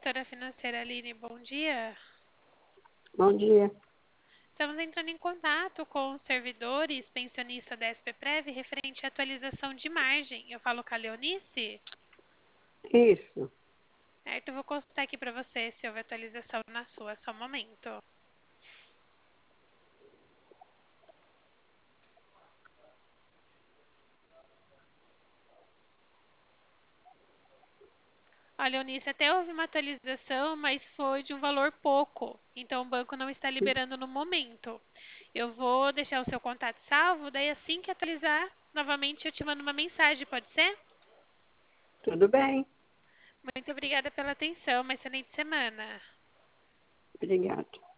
gestora financeira Aline, bom dia. Bom dia. Estamos entrando em contato com os servidores pensionista da SPPrev referente à atualização de margem. Eu falo com a Leonice? Isso, Certo, eu vou consultar aqui para você se houve atualização na sua, só um momento. Olha, Eunice, até houve uma atualização, mas foi de um valor pouco. Então, o banco não está liberando no momento. Eu vou deixar o seu contato salvo, daí assim que atualizar, novamente eu te mando uma mensagem, pode ser? tudo bem. Muito obrigada pela atenção, uma excelente semana. Obrigada.